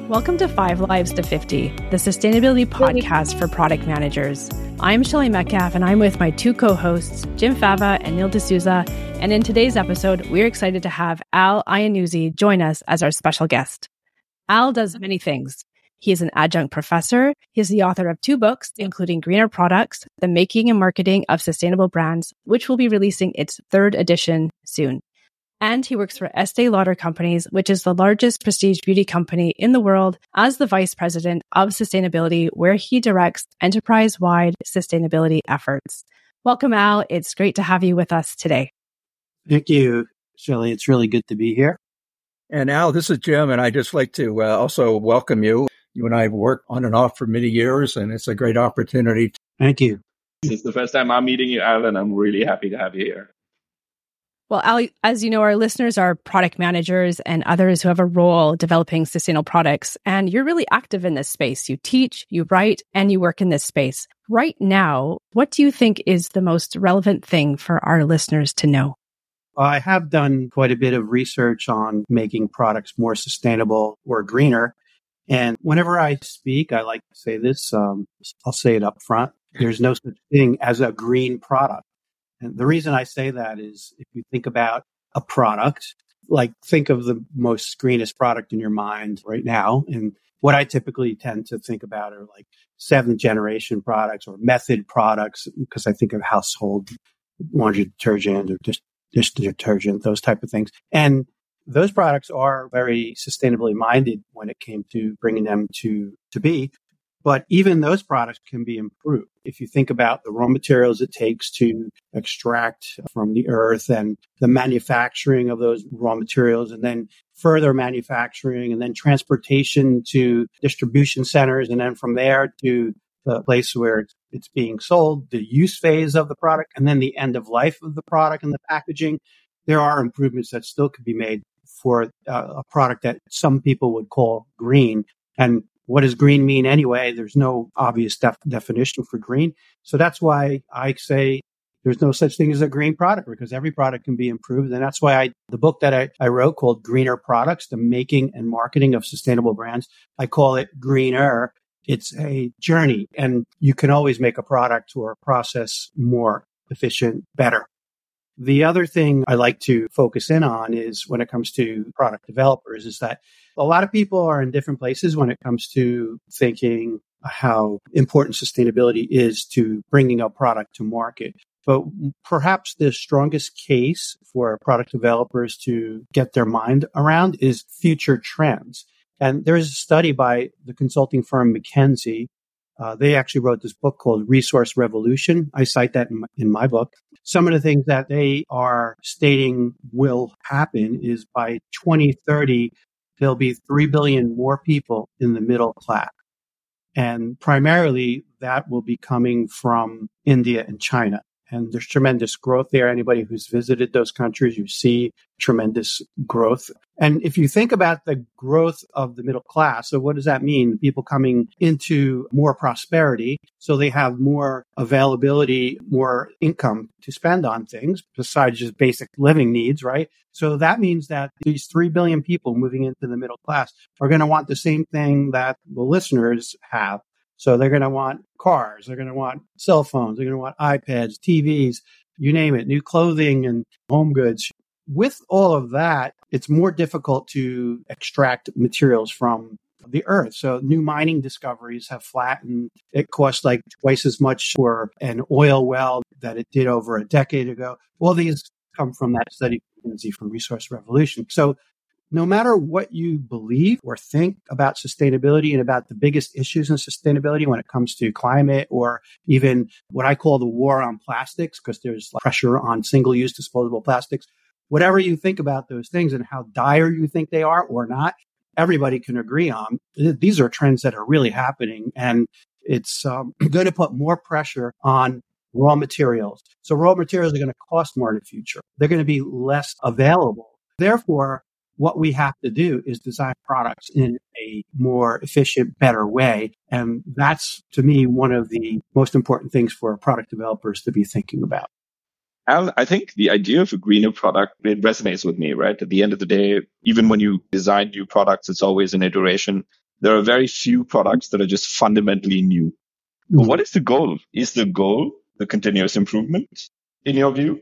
Welcome to 5 Lives to 50, the sustainability podcast for product managers. I'm Shelly Metcalf, and I'm with my two co-hosts, Jim Fava and Neil D'Souza. And in today's episode, we're excited to have Al Iannuzzi join us as our special guest. Al does many things. He is an adjunct professor. He is the author of 2 books, including Greener Products, The Making and Marketing of Sustainable Brands, which will be releasing its 3rd edition soon. And he works for Estee Lauder Companies, which is the largest prestige beauty company in the world, as the vice president of sustainability, where he directs enterprise-wide sustainability efforts. Welcome, Al. It's great to have you with us today. Thank you, Shelly. It's really good to be here. And Al, this is Jim, and I'd just like to also welcome you. You and I have worked on and off for many years, and it's a great opportunity. Thank you. This is the first time I'm meeting you, Al, and I'm really happy to have you here. Well, Al, as you know, our listeners are product managers and others who have a role developing sustainable products. And you're really active in this space. You teach, you write, and you work in this space. Right now, what do you think is the most relevant thing for our listeners to know? I have done quite a bit of research on making products more sustainable or greener. And whenever I speak, I like to say this, I'll say it up front. There's no such thing as a green product. And the reason I say that is if you think about a product, like think of the most greenest product in your mind right now. And what I typically tend to think about are like 7th generation products or method products, because I think of household laundry detergent or dish detergent, those type of things. And those products are very sustainably minded when it came to bringing them to be. But even those products can be improved. If you think about the raw materials it takes to extract from the earth and the manufacturing of those raw materials, and then further manufacturing, and then transportation to distribution centers, and then from there to the place where it's being sold, the use phase of the product, and then the end of life of the product and the packaging, there are improvements that still could be made for a product that some people would call green. And what does green mean anyway? There's no obvious definition for green. So that's why I say there's no such thing as a green product, because every product can be improved. And that's why the book that I wrote called Greener Products, The Making and Marketing of Sustainable Brands, I call it Greener. It's a journey, and you can always make a product or a process more efficient, better. The other thing I like to focus in on is when it comes to product developers is that a lot of people are in different places when it comes to thinking how important sustainability is to bringing a product to market. But perhaps the strongest case for product developers to get their mind around is future trends. And there is a study by the consulting firm McKinsey. They actually wrote this book called Resource Revolution. I cite that in my book. Some of the things that they are stating will happen is by 2030, there'll be 3 billion more people in the middle class. And primarily that will be coming from India and China. And there's tremendous growth there. Anybody who's visited those countries, you see tremendous growth. And if you think about the growth of the middle class, so what does that mean? People coming into more prosperity, so they have more availability, more income to spend on things besides just basic living needs, right? So that means that these 3 billion people moving into the middle class are going to want the same thing that the listeners have. So they're going to want cars, they're going to want cell phones, they're going to want iPads, TVs, you name it, new clothing and home goods. With all of that, it's more difficult to extract materials from the earth. So new mining discoveries have flattened. It costs like twice as much for an oil well that it did over a decade ago. All these come from that study from Resource Revolution. So no matter what you believe or think about sustainability and about the biggest issues in sustainability when it comes to climate, or even what I call the war on plastics, because there's pressure on single-use disposable plastics, whatever you think about those things and how dire you think they are or not, everybody can agree on. These are trends that are really happening, and it's going to put more pressure on raw materials. So raw materials are going to cost more in the future. They're going to be less available. Therefore, what we have to do is design products in a more efficient, better way. And that's, to me, one of the most important things for product developers to be thinking about. Al, I think the idea of a greener product, it resonates with me, right? At the end of the day, even when you design new products, it's always an iteration. there are very few products that are just fundamentally new. But what is the goal? Is the goal the continuous improvement, in your view?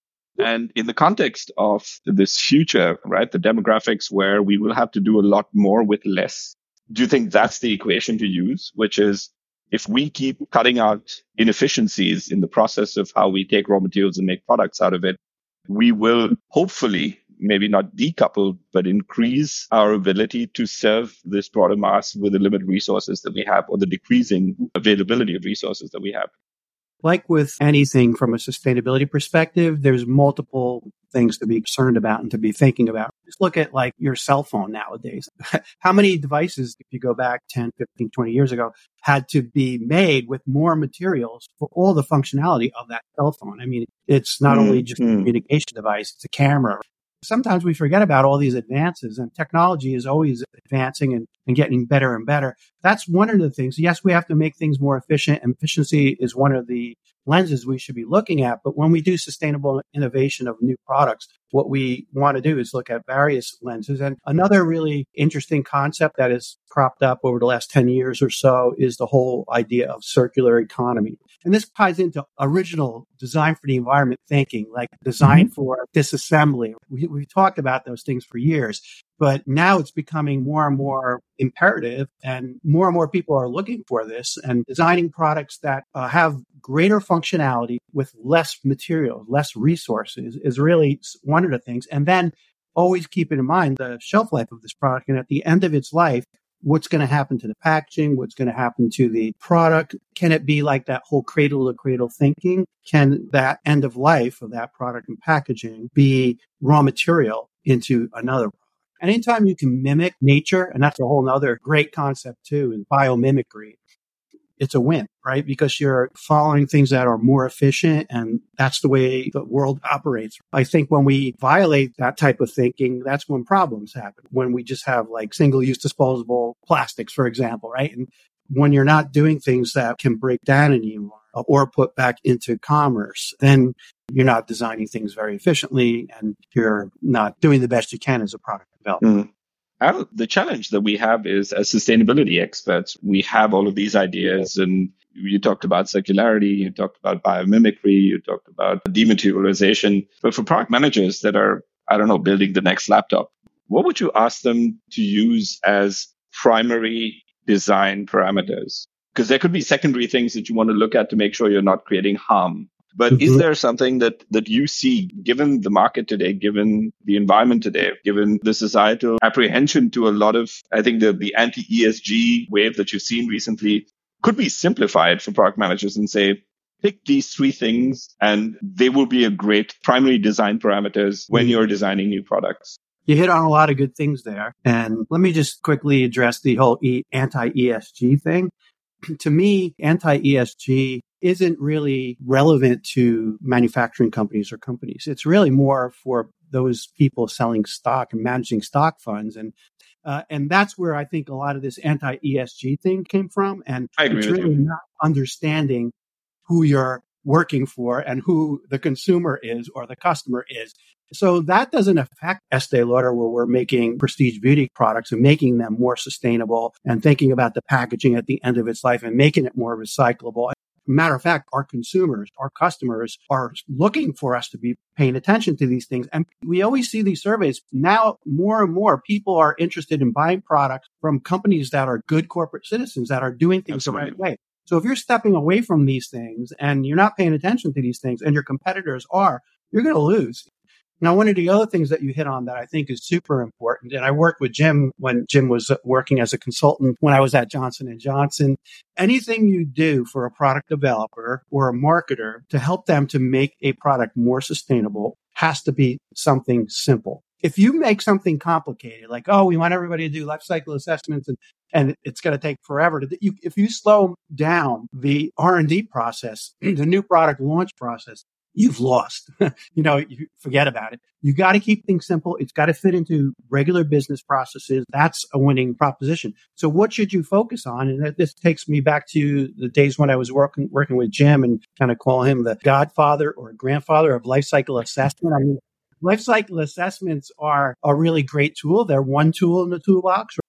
And in the context of this future, right, the demographics where we will have to do a lot more with less, do you think that's the equation to use, which is if we keep cutting out inefficiencies in the process of how we take raw materials and make products out of it, we will hopefully maybe not decouple, but increase our ability to serve this broader mass with the limited resources that we have, or the decreasing availability of resources that we have. Like with anything from a sustainability perspective, there's multiple things to be concerned about and to be thinking about. Just look at like your cell phone nowadays. How many devices, if you go back 10, 15, 20 years ago, had to be made with more materials for all the functionality of that cell phone? I mean, it's not only just a communication device, it's a camera. Sometimes we forget about all these advances, and technology is always advancing and getting better and better. That's one of the things. Yes, we have to make things more efficient, and efficiency is one of the lenses we should be looking at. But when we do sustainable innovation of new products, what we want to do is look at various lenses. And another really interesting concept that has cropped up over the last 10 years or so is the whole idea of circular economy. And this ties into original design for the environment thinking, like design for disassembly. We've talked about those things for years, but now it's becoming more and more imperative, and more people are looking for this, and designing products that have greater functionality with less material, less resources is really one of the things. And then always keeping in mind the shelf life of this product. And at the end of its life, what's going to happen to the packaging? What's going to happen to the product? Can it be like that whole cradle to cradle thinking? Can that end of life of that product and packaging be raw material into another product? Anytime you can mimic nature, and that's a whole nother great concept too, in biomimicry, it's a win, right? Because you're following things that are more efficient, and that's the way the world operates. I think when we violate that type of thinking, that's when problems happen. When we just have like single-use disposable plastics, for example, right? And when you're not doing things that can break down anymore or put back into commerce, then you're not designing things very efficiently, and you're not doing the best you can as a product developer. The challenge that we have is, as sustainability experts, we have all of these ideas, and you talked about circularity, you talked about biomimicry, you talked about dematerialization. But for product managers that are, building the next laptop, what would you ask them to use as primary design parameters? Because there could be secondary things that you want to look at to make sure you're not creating harm. But is there something that you see, given the market today, given the environment today, given the societal apprehension to a lot of, I think the anti-ESG wave that you've seen recently, could be simplified for product managers and say, pick these three things and they will be a great primary design parameters when you're designing new products? You hit on a lot of good things there. And let me just quickly address the whole anti-ESG thing. To me, anti-ESG isn't really relevant to manufacturing companies or companies. It's really more for those people selling stock and managing stock funds. And that's where I think a lot of this anti-ESG thing came from. And it's really not understanding who you're working for and who the consumer is or the customer is. So that doesn't affect Estee Lauder, where we're making prestige beauty products and making them more sustainable and thinking about the packaging at the end of its life and making it more recyclable. Matter of fact, our consumers, our customers are looking for us to be paying attention to these things. And we always see these surveys. Now, more and more people are interested in buying products from companies that are good corporate citizens, that are doing things the right way. So if you're stepping away from these things and you're not paying attention to these things and your competitors are, you're going to lose. Now, one of the other things that you hit on that I think is super important, and I worked with Jim when Jim was working as a consultant when I was at Johnson & Johnson. Anything you do for a product developer or a marketer to help them to make a product more sustainable has to be something simple. If you make something complicated, like, we want everybody to do life cycle assessments and it's going to take forever. If you slow down the R&D process, the new product launch process, you've lost. You forget about it. You got to keep things simple. It's got to fit into regular business processes. That's a winning proposition. So what should you focus on? And this takes me back to the days when I was working with Jim and kind of call him the godfather or grandfather of life cycle assessment. I mean, life cycle assessments are a really great tool. They're one tool in the toolbox.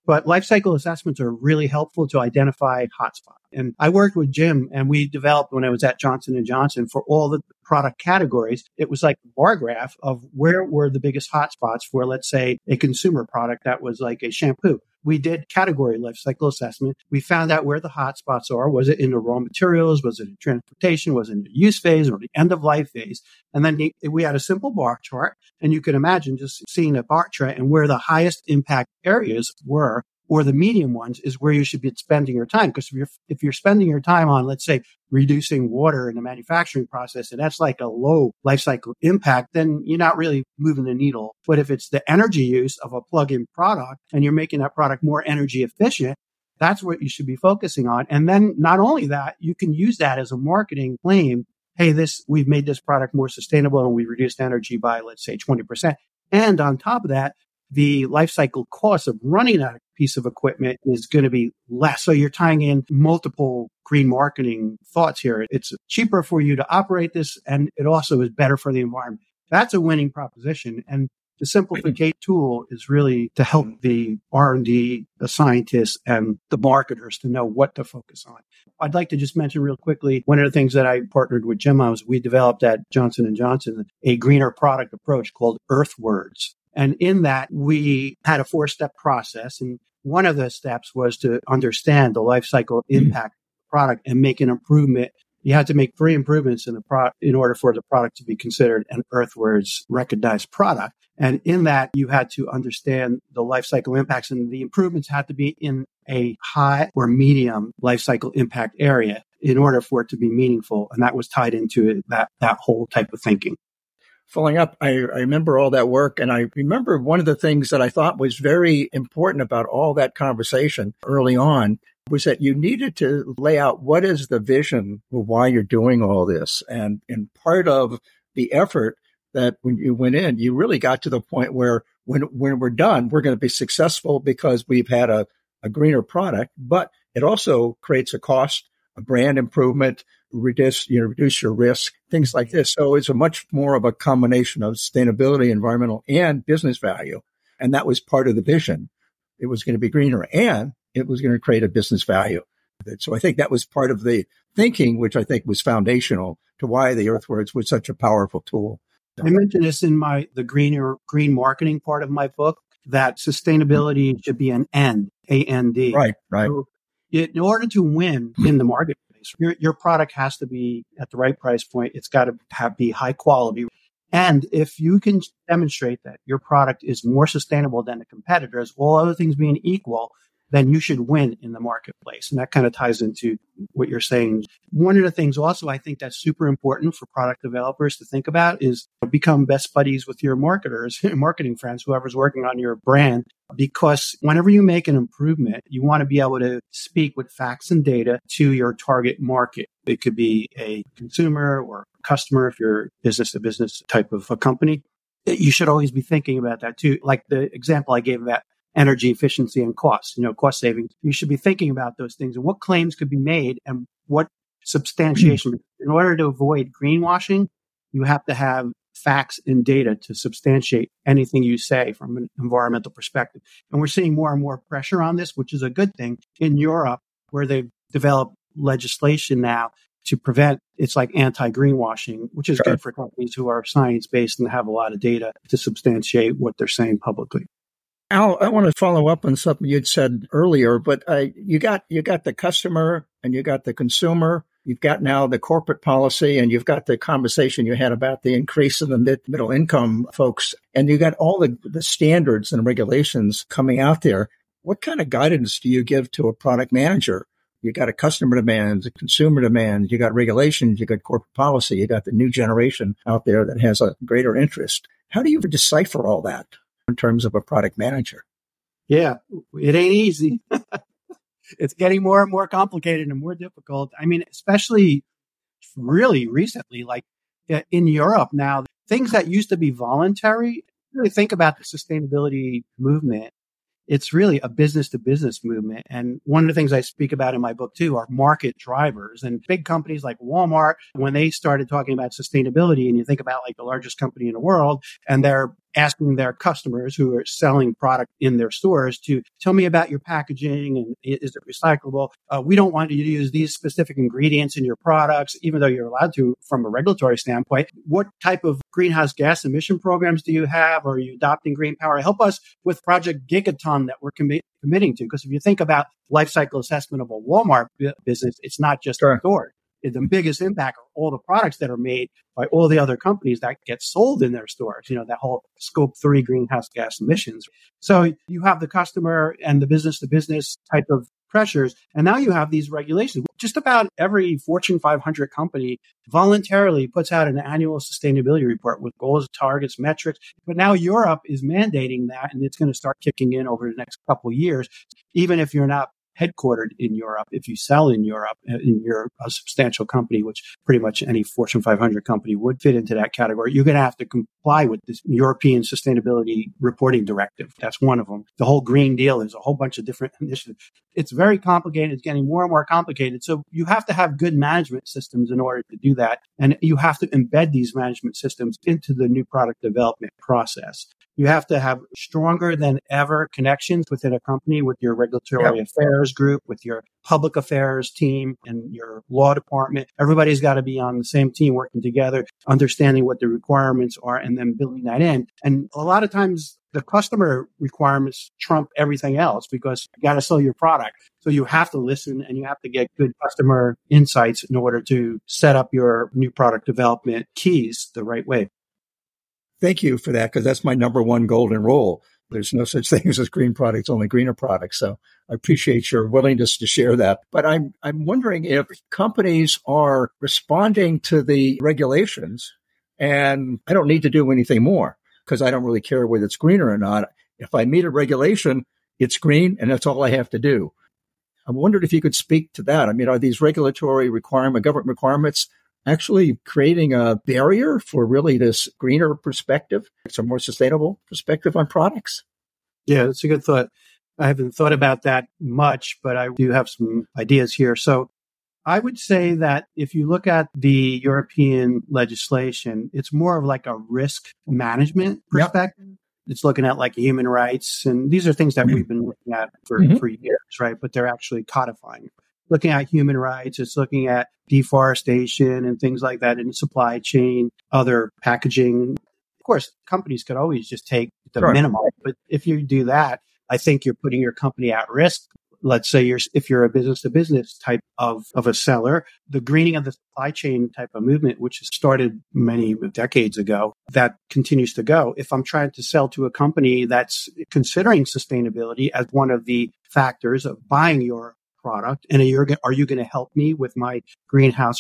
But life cycle assessments are really helpful to identify hotspots. And I worked with Jim, and we developed, when I was at Johnson & Johnson, for all the product categories, it was like a bar graph of where were the biggest hotspots for, let's say, a consumer product that was like a shampoo. We did category life cycle assessment. We found out where the hotspots are. Was it in the raw materials? Was it in transportation? Was it in the use phase or the end of life phase? And then we had a simple bar chart, and you can imagine just seeing a bar chart and where the highest impact areas were, or the medium ones, is where you should be spending your time. Because if you're spending your time on, let's say, reducing water in the manufacturing process, and that's like a low life cycle impact, then you're not really moving the needle. But if it's the energy use of a plug-in product and you're making that product more energy efficient, that's what you should be focusing on. And then not only that, you can use that as a marketing claim. Hey, we've made this product more sustainable and we reduced energy by, let's say, 20%. And on top of that, the life cycle cost of running that piece of equipment is going to be less. So you're tying in multiple green marketing thoughts here. It's cheaper for you to operate this, and it also is better for the environment. That's a winning proposition. And the simplification tool is really to help the R&D, the scientists, and the marketers to know what to focus on. I'd like to just mention real quickly, one of the things that I partnered with Jim on was we developed at Johnson & Johnson a greener product approach called Earthwords. And in that, we had a 4-step process. And one of the steps was to understand the life cycle impact of the product and make an improvement. You had to make 3 improvements in order for the product to be considered an Earthwords recognized product. And in that, you had to understand the life cycle impacts, and the improvements had to be in a high or medium life cycle impact area in order for it to be meaningful. And that was tied into that whole type of thinking. Following up, I remember all that work, and I remember one of the things that I thought was very important about all that conversation early on was that you needed to lay out what is the vision for why you're doing all this. And part of the effort that when you went in, you really got to the point where when we're done, we're going to be successful because we've had a greener product, but it also creates a cost, a brand improvement, reduce your risk, things like this. So it's a much more of a combination of sustainability, environmental, and business value. And that was part of the vision. It was going to be greener and it was going to create a business value. So I think that was part of the thinking, which I think was foundational to why the Earthwords was such a powerful tool. I mentioned this in the green marketing part of my book, that sustainability should be an N, A-N-D. Right. So in order to win in the marketplace, your product has to be at the right price point. It's got to be high quality. And if you can demonstrate that your product is more sustainable than the competitors, all other things being equal, then you should win in the marketplace. And that kind of ties into what you're saying. One of the things also I think that's super important for product developers to think about is become best buddies with your marketers, marketing friends, whoever's working on your brand. Because whenever you make an improvement, you want to be able to speak with facts and data to your target market. It could be a consumer or a customer if you're business to business type of a company. You should always be thinking about that too. Like the example I gave about energy efficiency and cost savings. You should be thinking about those things and what claims could be made and what substantiation. In order to avoid greenwashing, you have to have facts and data to substantiate anything you say from an environmental perspective. And we're seeing more and more pressure on this, which is a good thing in Europe, where they've developed legislation now to prevent, it's like anti-greenwashing, which is good for companies who are science-based and have a lot of data to substantiate what they're saying publicly. Al, I want to follow up on something you'd said earlier, but you got the customer and you got the consumer. You've got now the corporate policy, and you've got the conversation you had about the increase in the middle income folks, and you got all the standards and regulations coming out there. What kind of guidance do you give to a product manager? You got a customer demand, a consumer demand, you got regulations, you got corporate policy, you got the new generation out there that has a greater interest. How do you decipher all that in terms of a product manager? Yeah, it ain't easy. It's getting more and more complicated and more difficult. I mean, especially really recently, like in Europe now, things that used to be voluntary, really think about the sustainability movement. It's really a business to business movement. And one of the things I speak about in my book too are market drivers. And big companies like Walmart, when they started talking about sustainability, and you think about like the largest company in the world and their asking their customers who are selling product in their stores to tell me about your packaging and is it recyclable? We don't want you to use these specific ingredients in your products, even though you're allowed to from a regulatory standpoint. What type of greenhouse gas emission programs do you have? Are you adopting green power? Help us with Project Gigaton that we're committing to. Because if you think about life cycle assessment of a Walmart business, it's not just a store. The biggest impact are all the products that are made by all the other companies that get sold in their stores, that whole scope 3 greenhouse gas emissions. So you have the customer and the business to business type of pressures. And now you have these regulations. Just about every Fortune 500 company voluntarily puts out an annual sustainability report with goals, targets, metrics. But now Europe is mandating that, and it's going to start kicking in over the next couple of years, even if you're not headquartered in Europe. If you sell in Europe and you're a substantial company, which pretty much any Fortune 500 company would fit into that category, you're going to have to comply with this European Sustainability Reporting Directive. That's one of them. The whole Green Deal is a whole bunch of different initiatives. It's very complicated. It's getting more and more complicated. So you have to have good management systems in order to do that. And you have to embed these management systems into the new product development process. You have to have stronger than ever connections within a company with your regulatory affairs group, with your public affairs team and your law department. Everybody's got to be on the same team working together, understanding what the requirements are and then building that in. And a lot of times the customer requirements trump everything else because you got to sell your product. So you have to listen and you have to get good customer insights in order to set up your new product development keys the right way. Thank you for that, because that's my number one golden rule. There's no such things as green products, only greener products. So I appreciate your willingness to share that. But I'm wondering if companies are responding to the regulations and I don't need to do anything more because I don't really care whether it's green or not. If I meet a regulation, it's green and that's all I have to do. I wondered if you could speak to that. I mean, are these regulatory government requirements actually creating a barrier for really this greener perspective? It's a more sustainable perspective on products. Yeah, that's a good thought. I haven't thought about that much, but I do have some ideas here. So I would say that if you look at the European legislation, it's more of like a risk management perspective. Yep. It's looking at like human rights. And these are things that we've been looking at for years, right? But they're actually codifying. Looking at human rights, it's looking at deforestation and things like that in supply chain, other packaging. Of course, companies could always just take the minimum. But if you do that, I think you're putting your company at risk. Let's say if you're a business to business type of a seller, the greening of the supply chain type of movement, which started many decades ago, that continues to go. If I'm trying to sell to a company that's considering sustainability as one of the factors of buying your product, and are you going to help me with my greenhouse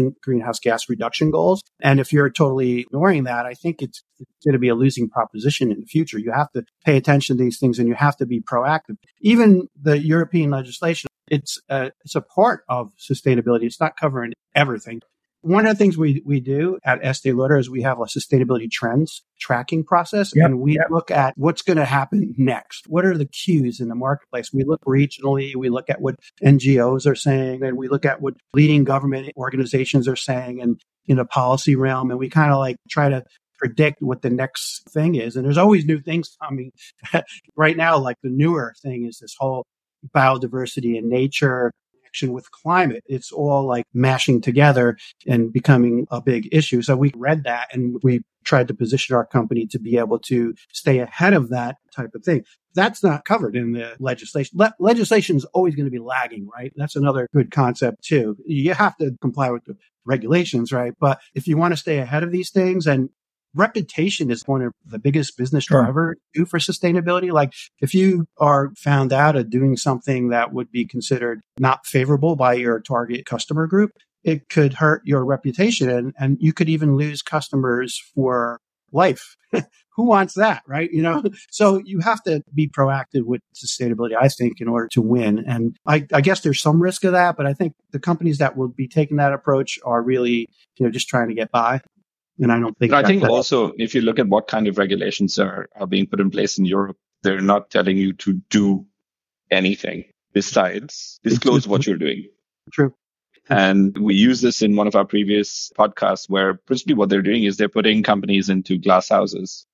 gas reduction goals? And if you're totally ignoring that, I think it's going to be a losing proposition in the future. You have to pay attention to these things and you have to be proactive. Even the European legislation, it's a part of sustainability. It's not covering everything. One of the things we do at Estée Lauder is we have a sustainability trends tracking process, and we look at what's going to happen next. What are the cues in the marketplace? We look regionally, we look at what NGOs are saying, and we look at what leading government organizations are saying and in a policy realm, and we kind of like try to predict what the next thing is. And there's always new things coming. Right now, like the newer thing is this whole biodiversity and nature with climate. It's all like mashing together and becoming a big issue. So we read that and we tried to position our company to be able to stay ahead of that type of thing. That's not covered in the legislation. Legislation is always going to be lagging, right? That's another good concept too. You have to comply with the regulations, right? But if you want to stay ahead of these things, and reputation is one of the biggest business driver for sustainability. Like if you are found out of doing something that would be considered not favorable by your target customer group, it could hurt your reputation and you could even lose customers for life. Who wants that, right? So you have to be proactive with sustainability, I think, in order to win. And I guess there's some risk of that, but I think the companies that will be taking that approach are really, just trying to get by. And I don't think. But I think also, if you look at what kind of regulations are being put in place in Europe, they're not telling you to do anything besides disclose what you're doing. True. And we use this in one of our previous podcasts, where principally what they're doing is they're putting companies into glass houses.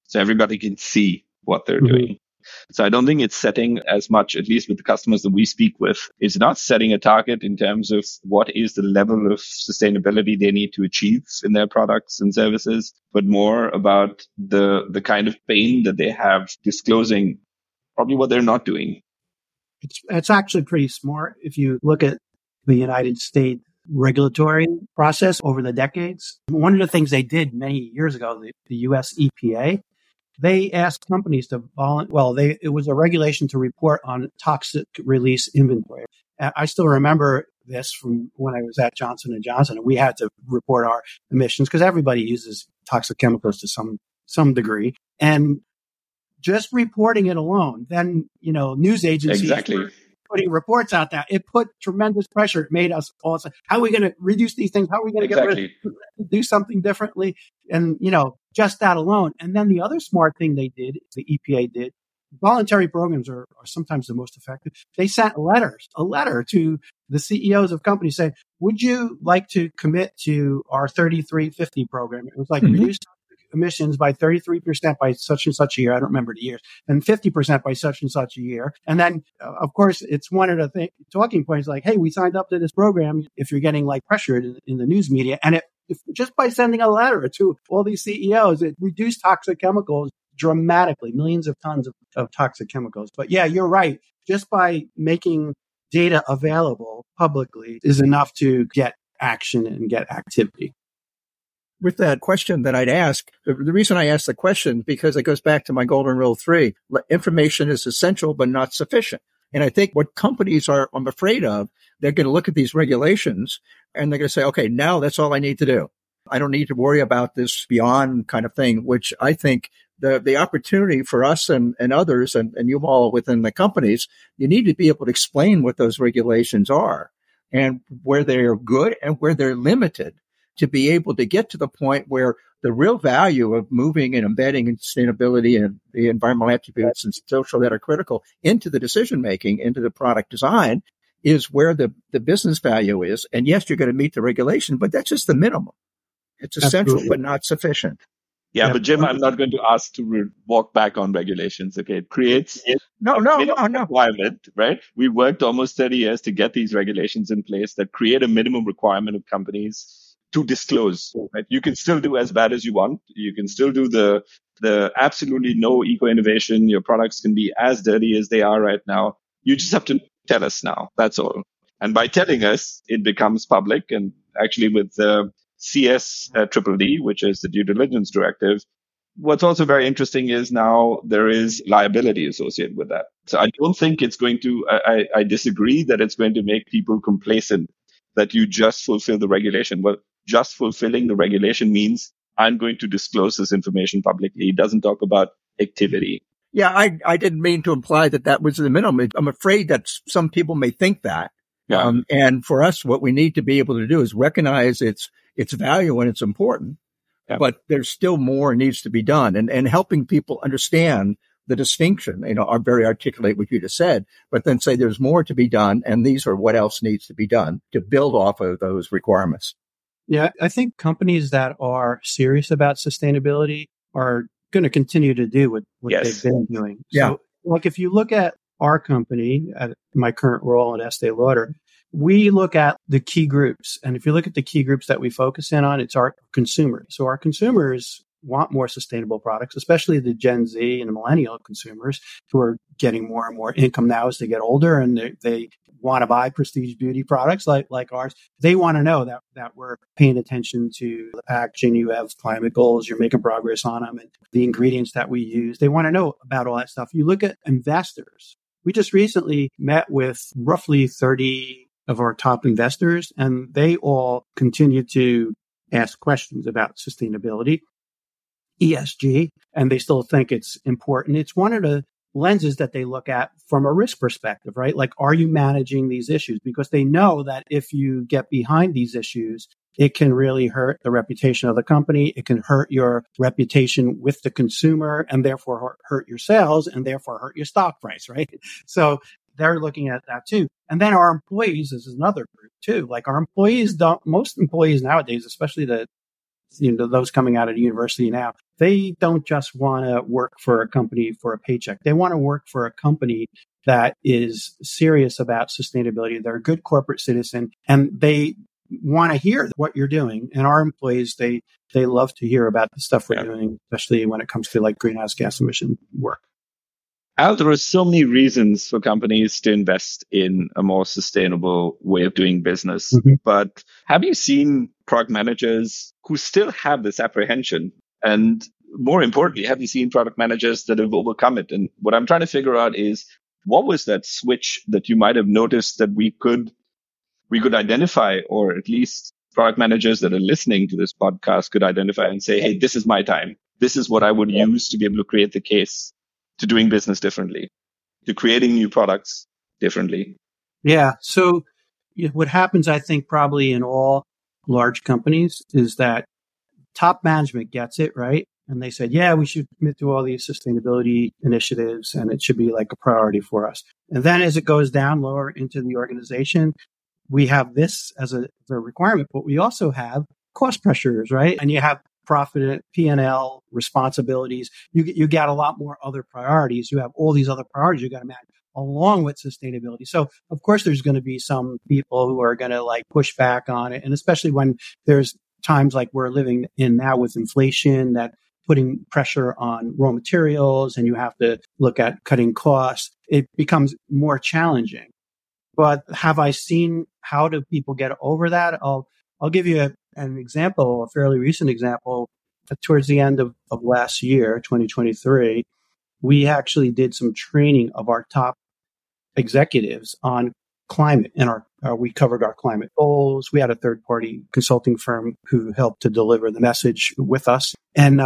so everybody can see what they're doing. So I don't think it's setting as much, at least with the customers that we speak with, it's not setting a target in terms of what is the level of sustainability they need to achieve in their products and services, but more about the kind of pain that they have disclosing probably what they're not doing. It's actually pretty smart if you look at the United States regulatory process over the decades. One of the things they did many years ago, the US EPA, they asked companies to it was a regulation to report on toxic release inventory. I still remember this from when I was at Johnson & Johnson, and we had to report our emissions because everybody uses toxic chemicals to some degree. And just reporting it alone, then, news agencies exactly. putting reports out there, it put tremendous pressure. It made us all say, how are we going to reduce these things? How are we going to do something differently? And, just that alone. And then the other smart thing they did, the EPA did, voluntary programs are sometimes the most effective. They sent a letter to the CEOs of companies saying, would you like to commit to our 3350 program? It was like reduce emissions by 33% by such and such a year. I don't remember the years, and 50% by such and such a year. And then, of course, it's one of the talking points like, hey, we signed up to this program. If you're getting pressured in the news media, and just by sending a letter to all these CEOs, it reduced toxic chemicals dramatically, millions of tons of toxic chemicals. But yeah, you're right. Just by making data available publicly is enough to get action and get activity. With that question that I'd ask, the reason I ask the question, because it goes back to my golden rule 3, information is essential, but not sufficient. And I think what companies I'm afraid of, they're going to look at these regulations and they're going to say, okay, now that's all I need to do. I don't need to worry about this beyond kind of thing, which I think the opportunity for us and others and you all within the companies, you need to be able to explain what those regulations are and where they're good and where they're limited, to be able to get to the point where the real value of moving and embedding in sustainability and the environmental attributes and social that are critical into the decision-making, into the product design, is where the business value is. And yes, you're going to meet the regulation, but that's just the minimum. It's essential, Absolutely. But not sufficient. Yeah, but Jim, I'm not going to ask to walk back on regulations. Okay, it creates no requirement, right? We worked almost 30 years to get these regulations in place that create a minimum requirement of companies to disclose, right? You can still do as bad as you want. You can still do the absolutely no eco-innovation. Your products can be as dirty as they are right now. You just have to tell us now. That's all. And by telling us, it becomes public. And actually with the CSDDD, which is the due diligence directive, what's also very interesting is now there is liability associated with that. So I don't think it's going to, I disagree that it's going to make people complacent that you just fulfill the regulation. Well, just fulfilling the regulation means I'm going to disclose this information publicly. It doesn't talk about activity. Yeah, I didn't mean to imply that was the minimum. I'm afraid that some people may think that. Yeah. And for us, what we need to be able to do is recognize its value and it's important, but there's still more needs to be done. And helping people understand the distinction, are very articulate what you just said, but then say there's more to be done. And these are what else needs to be done to build off of those requirements. Yeah, I think companies that are serious about sustainability are going to continue to do what they've been doing. Yeah. So, like if you look at our company, at my current role at Estée Lauder, we look at the key groups. And if you look at the key groups that we focus in on, it's our consumers. So our consumers want more sustainable products, especially the Gen Z and the millennial consumers who are getting more and more income now as they get older, and they want to buy prestige beauty products like ours. They want to know that we're paying attention to the packaging. You have climate goals, you're making progress on them, and the ingredients that we use. They want to know about all that stuff. You look at investors. We just recently met with roughly 30 of our top investors, and they all continue to ask questions about sustainability, ESG, and they still think it's important. It's one of the lenses that they look at from a risk perspective, right? Like, are you managing these issues? Because they know that if you get behind these issues, it can really hurt the reputation of the company. It can hurt your reputation with the consumer and therefore hurt your sales and therefore hurt your stock price, right? So they're looking at that too. And then our employees is another group too. Like our employees most employees nowadays, especially the those coming out of university now, they don't just want to work for a company for a paycheck. They want to work for a company that is serious about sustainability. They're a good corporate citizen, and they want to hear what you're doing. And our employees, they love to hear about the stuff we're doing, especially when it comes to like greenhouse gas emission work. Al, there are so many reasons for companies to invest in a more sustainable way of doing business. Mm-hmm. But have you seen product managers who still have this apprehension? And more importantly, have you seen product managers that have overcome it? And what I'm trying to figure out is, what was that switch that you might have noticed that we could identify, or at least product managers that are listening to this podcast could identify and say, hey, this is my time. This is what I would use to be able to create the case to doing business differently, to creating new products differently. Yeah. So what happens, I think, probably in all large companies is that top management gets it, right? And they said, yeah, we should commit to all these sustainability initiatives, and it should be like a priority for us. And then as it goes down lower into the organization, we have this as a requirement, but we also have cost pressures, right? And you have profit, P&L, responsibilities. You got a lot more other priorities. You have all these other priorities you got to manage along with sustainability. So of course there's going to be some people who are going to like push back on it. And especially when there's times like we're living in now with inflation, that putting pressure on raw materials, and you have to look at cutting costs, it becomes more challenging. But have I seen how do people get over that? I'll give you an example, a fairly recent example. Towards the end of last year, 2023, we actually did some training of our top executives on climate, and we covered our climate goals. We had a third-party consulting firm who helped to deliver the message with us, and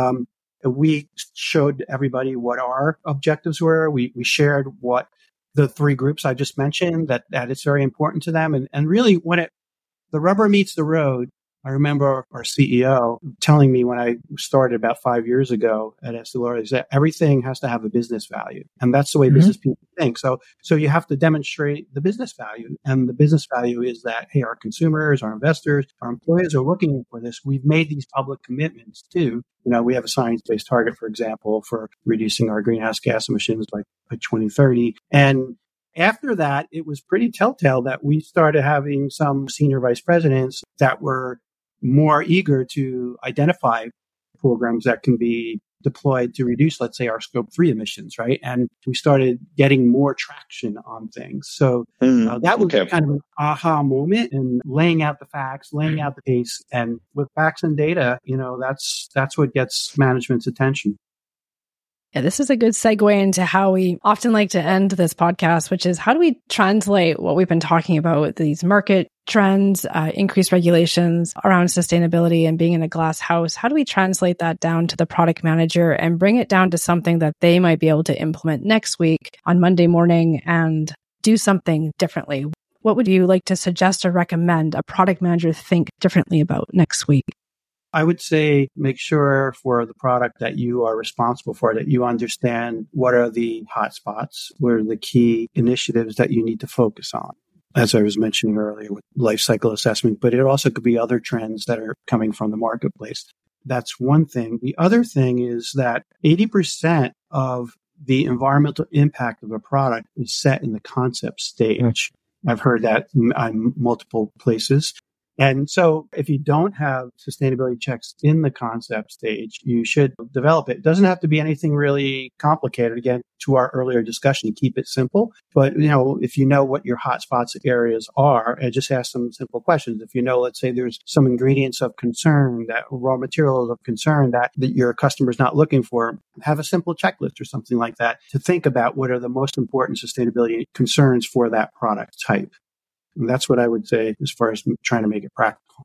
we showed everybody what our objectives were. We shared what the three groups I just mentioned, that it's very important to them, and really when the rubber meets the road. I remember our CEO telling me when I started about 5 years ago at Essilor is that everything has to have a business value. And that's the way business people think. So you have to demonstrate the business value. And the business value is that, hey, our consumers, our investors, our employees are looking for this. We've made these public commitments too. We have a science-based target, for example, for reducing our greenhouse gas emissions by 2030. And after that, it was pretty telltale that we started having some senior vice presidents that were more eager to identify programs that can be deployed to reduce, let's say, our scope 3 emissions, right? And we started getting more traction on things. So that was kind of an aha moment, and laying out the facts, laying out the case, and with facts and data, that's what gets management's attention. Yeah, this is a good segue into how we often like to end this podcast, which is how do we translate what we've been talking about, these market trends, increased regulations around sustainability and being in a glass house? How do we translate that down to the product manager and bring it down to something that they might be able to implement next week on Monday morning and do something differently? What would you like to suggest or recommend a product manager think differently about next week? I would say make sure for the product that you are responsible for, that you understand what are the hot spots, what are the key initiatives that you need to focus on. As I was mentioning earlier with life cycle assessment, but it also could be other trends that are coming from the marketplace. That's one thing. The other thing is that 80% of the environmental impact of a product is set in the concept stage. I've heard that in multiple places. And so if you don't have sustainability checks in the concept stage, you should develop it. It doesn't have to be anything really complicated. Again, to our earlier discussion, keep it simple. But, if you know what your hotspots areas are, and just ask some simple questions. If let's say there's some ingredients of concern, that raw materials of concern that your customer's not looking for, have a simple checklist or something like that to think about what are the most important sustainability concerns for that product type. And that's what I would say as far as trying to make it practical.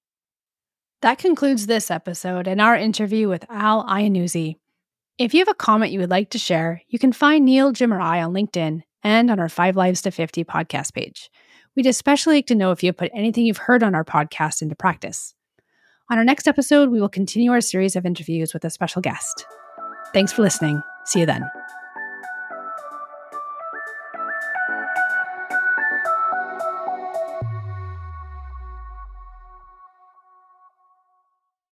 That concludes this episode and our interview with Al Iannuzzi. If you have a comment you would like to share, you can find Neil, Jim, or I on LinkedIn and on our 5 Lives to 50 podcast page. We'd especially like to know if you have put anything you've heard on our podcast into practice. On our next episode, we will continue our series of interviews with a special guest. Thanks for listening. See you then.